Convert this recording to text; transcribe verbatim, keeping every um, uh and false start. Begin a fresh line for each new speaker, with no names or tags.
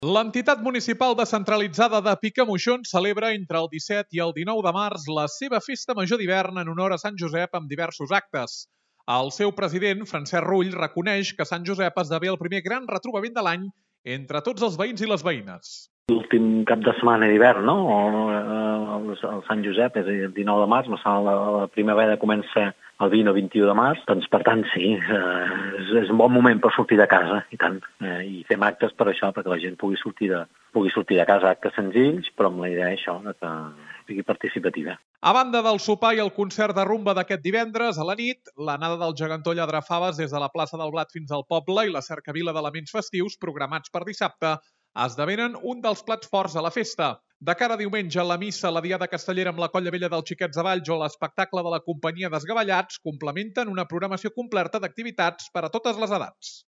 L'entitat municipal descentralitzada de Picamoixons celebra entre el disset i el dinou de març la seva festa major d'hivern en honor a Sant Josep amb diversos actes. El seu president, Francesc Rull, reconeix que Sant Josep esdevé el primer gran retrobament de l'any entre tots els veïns i les veïnes.
L'últim cap de setmana d'hivern, no? O, el, el Sant Josep és el dinou de març, la, la primavera comença el vint o vint-i-u de març, doncs per tant sí, eh, és, és un bon moment per sortir de casa, i tant, eh, i fem actes per això, perquè la gent pugui sortir de, pugui sortir de casa, actes senzills, però amb la idea això, que sigui participativa.
A banda del sopar i el concert de rumba d'aquest divendres, a la nit, l'anada del gegantó Lladrafaves des de la plaça del Blat fins al poble i la cercavila d'elements festius programats per dissabte esdevenen un dels plats forts a la festa. De cara a diumenge, la missa, la diada castellera amb la Colla Vella dels Xiquets de Valls o l'espectacle de la companyia Desgavellats complementen una programació completa d'activitats per a totes les edats.